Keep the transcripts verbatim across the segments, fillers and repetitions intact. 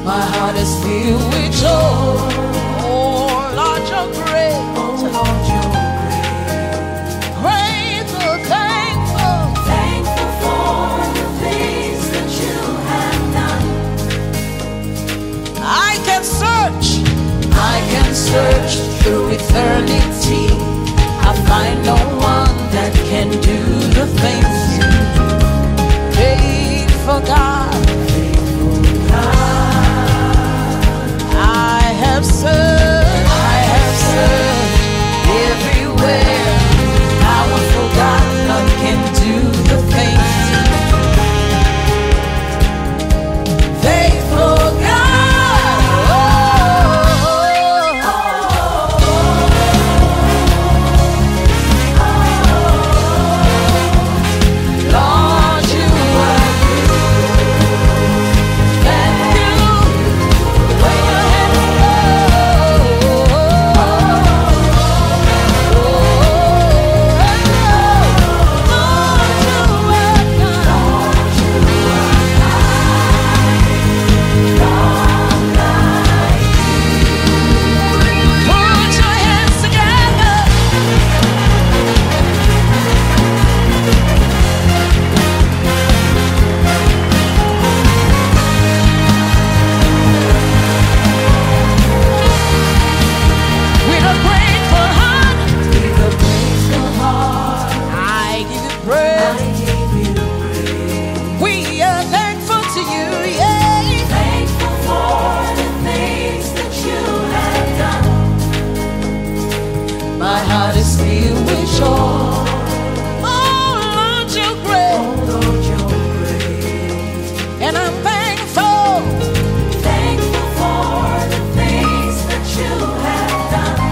My heart is filled with joy. Oh Lord, you're great. Oh Lord, you're great. Grateful, thankful, Thankful for the things that you have done. I can search, I can search through eternity. I find no one that can do the things you do. Faithful God, faithful God. I have searched, I have searched everywhere. Powerful God, none can do the things you do. Faithful God, oh, Lord, you are good. Thank you. Way ahead of Put your hands together. With a grateful heart, With a grateful heart, I give you I praise. give you praise. We are thankful to you, yeah. Thankful for the things that you have done. My heart is filled with joy. Oh Lord, you're great, Oh Lord, you're great. and I'm thankful. Thankful for the things that you have done.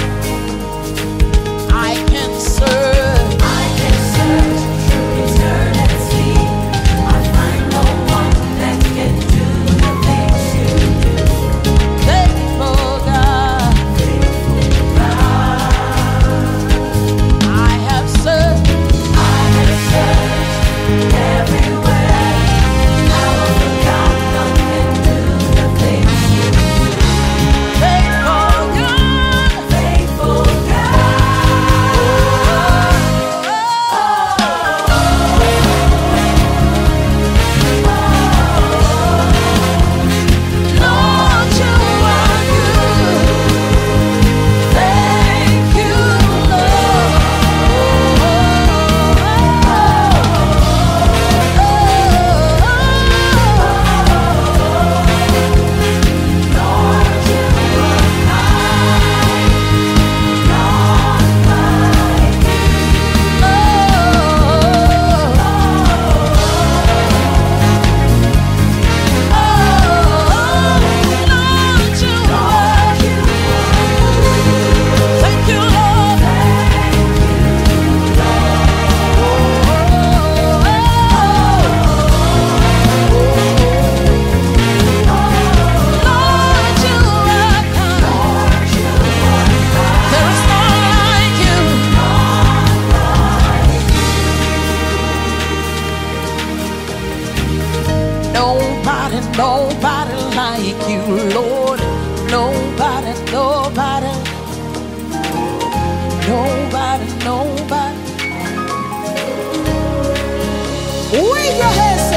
I can serve. I can search through eternity. I find no one that can do the things you do. Faithful God, Faithful God, I have served. I have searched everywhere. Powerful God, none can do the things you do. Faithful God, Faithful God, Lord, you are good. Thank you, Lord, you are kind. None like Thank you, Lord. Lord, you are kind. There is none like you. Nobody, nobody like you, Lord. Nobody, nobody, nobody, nobody. Wave your hands.